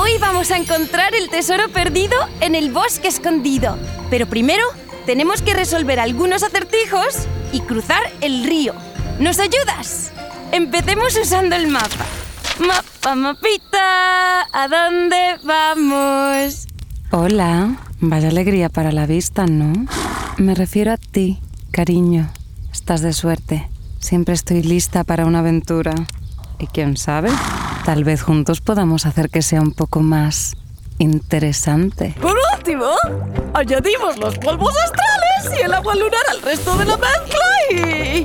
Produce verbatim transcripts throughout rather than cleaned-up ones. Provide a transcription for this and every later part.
Hoy vamos a encontrar el tesoro perdido en el bosque escondido. Pero primero tenemos que resolver algunos acertijos y cruzar el río. ¿Nos ayudas? Empecemos usando el mapa. Mapa, mapita, ¿a dónde vamos? Hola, vaya alegría para la vista, ¿no? Me refiero a ti, cariño. Estás de suerte. Siempre estoy lista para una aventura. Y quién sabe, tal vez juntos podamos hacer que sea un poco más interesante. Por último, añadimos los polvos astrales y el agua lunar al resto de la mezcla y...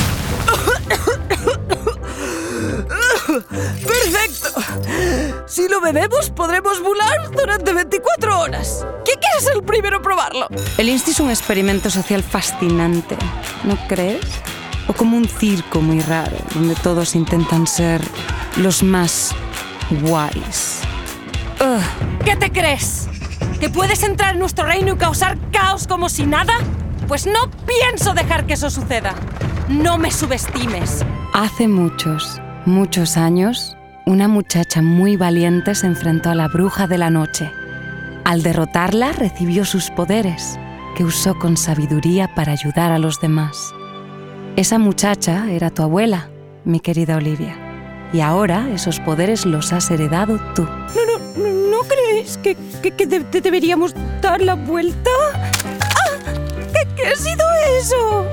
¡Perfecto! Si lo bebemos, podremos volar durante veinticuatro horas. ¿Quién quiere ser el primero a probarlo? El Insti es un experimento social fascinante, ¿no crees? O como un circo muy raro, donde todos intentan ser los más guays. Ugh. ¿Qué te crees? ¿Que puedes entrar en nuestro reino y causar caos como si nada? Pues no pienso dejar que eso suceda. No me subestimes. Hace muchos, muchos años, una muchacha muy valiente se enfrentó a la bruja de la noche. Al derrotarla, recibió sus poderes, que usó con sabiduría para ayudar a los demás. Esa muchacha era tu abuela, mi querida Olivia. Y ahora esos poderes los has heredado tú. ¿No, no, no crees que, que, que de, de deberíamos dar la vuelta? ¡Ah! ¿Qué, qué ha sido eso?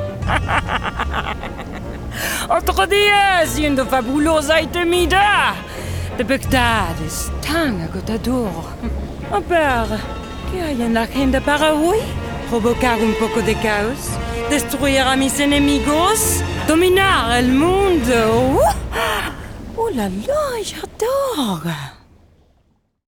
Otro día siendo fabulosa y temida. De verdad es tan agotador. A ver, ¿qué hay en la agenda para hoy? Provocar un poco de caos, destruir a mis enemigos, dominar el mundo. ¡Oh, la la, j'adore!